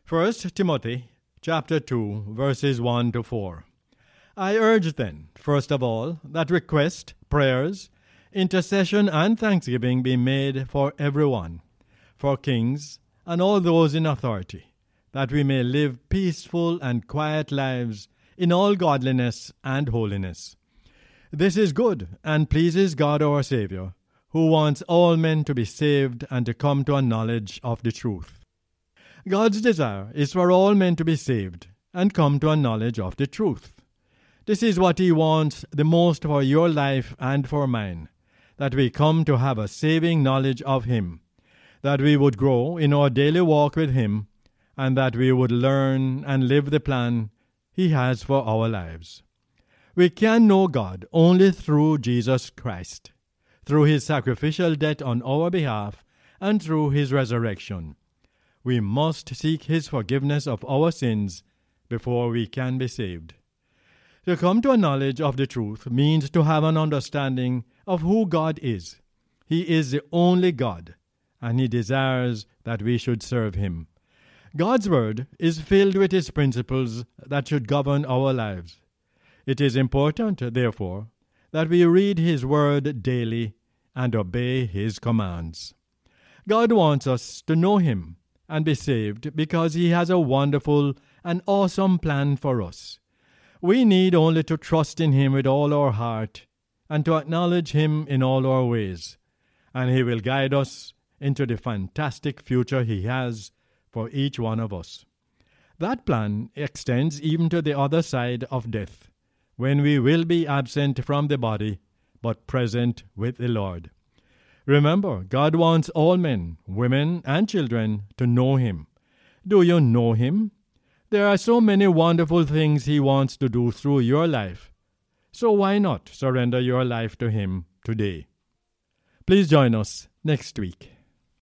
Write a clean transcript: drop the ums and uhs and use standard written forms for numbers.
1 Timothy chapter 2, verses 1 to 4. I urge then, first of all, that request, prayers, intercession, and thanksgiving be made for everyone, for kings and all those in authority, that we may live peaceful and quiet lives in all godliness and holiness. This is good and pleases God our Savior, who wants all men to be saved and to come to a knowledge of the truth. God's desire is for all men to be saved and come to a knowledge of the truth. This is what He wants the most for your life and for mine, that we come to have a saving knowledge of Him, that we would grow in our daily walk with Him, and that we would learn and live the plan He has for our lives. We can know God only through Jesus Christ, through His sacrificial death on our behalf, and through His resurrection. We must seek His forgiveness of our sins before we can be saved. To come to a knowledge of the truth means to have an understanding of who God is. He is the only God, and He desires that we should serve Him. God's Word is filled with His principles that should govern our lives. It is important, therefore, that we read His Word daily and obey His commands. God wants us to know Him and be saved because He has a wonderful and awesome plan for us. We need only to trust in Him with all our heart and to acknowledge Him in all our ways, and He will guide us into the fantastic future He has for each one of us. That plan extends even to the other side of death, when we will be absent from the body, but present with the Lord. Remember, God wants all men, women, and children to know Him. Do you know Him? There are so many wonderful things He wants to do through your life. So why not surrender your life to Him today? Please join us next week.